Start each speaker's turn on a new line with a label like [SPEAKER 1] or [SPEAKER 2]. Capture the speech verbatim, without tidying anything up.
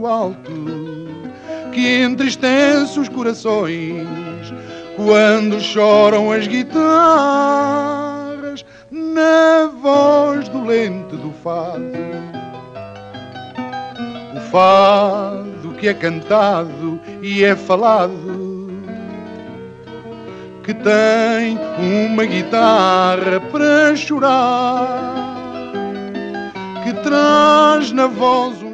[SPEAKER 1] muito alto que entristece os corações quando choram as guitarras na voz dolente do fado. O fado que é cantado e é falado, que tem uma guitarra para chorar, que traz na voz